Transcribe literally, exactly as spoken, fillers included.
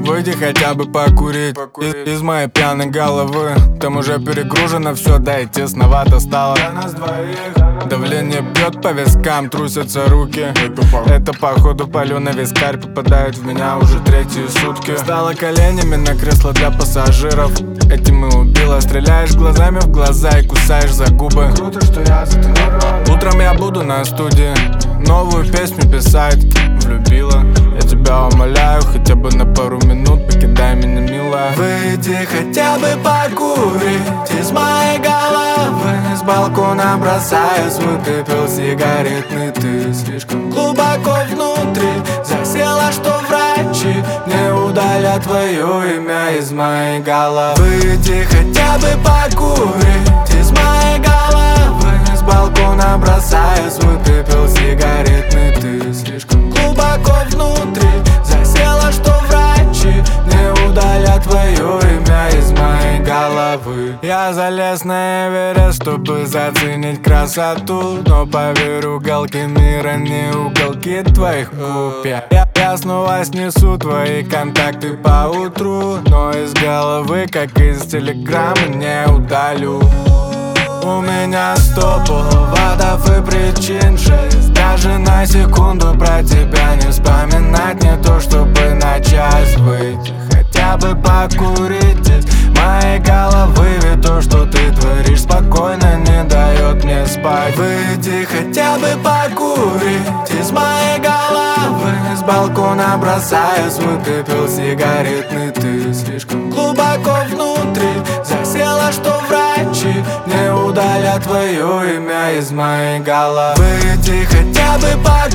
Выйди хотя бы покурить, покурить. Из, из моей пьяной головы. Там уже перегружено все, да и тесновато стало для нас двоих. Давление бьет по вискам, трусятся руки. Это походу паленый вискарь попадает в меня уже третьи сутки. Стала коленями на кресло для пассажиров. Этим и убила. Стреляешь глазами в глаза и кусаешь за губы. Круто, что я затренирован. Утром я буду на студии новую песню писать. Влюбила. Я тебя умоляю, хотя бы на пару минут покидай меня, милая. Выйди хотя бы покурить из моей головы. С балкона бросаю свой пепел сигаретный. Ты слишком глубоко внутри засела, что врачи не удалят твое имя из моей головы. Выйди хотя бы покурить из моей головы. С балкона бросаю свой пепел сигаретный. Ты слишком глубоко внутри засела, что врачи не удалят твое имя из моей головы. Я залез на Эверест, чтобы заценить красоту, но поверь, уголки мира не уголки твоих губ. Я, я, я снова снесу твои контакты по утру, но из головы, как из телеграммы, не удалю. У меня сто поводов и причин шесть. Даже на секунду про тебя не вспоминать. Не то чтобы на час выйти, хотя бы покурить из моей головы. Ведь то, что ты творишь, спокойно не дает мне спать. Выйди хотя бы покурить из моей головы. С балкона бросаю свой пепел сигаретный. Ты слишком глубоко внутри засела, что врачи не удалят твое имя из моей головы. Выйди хотя бы покурить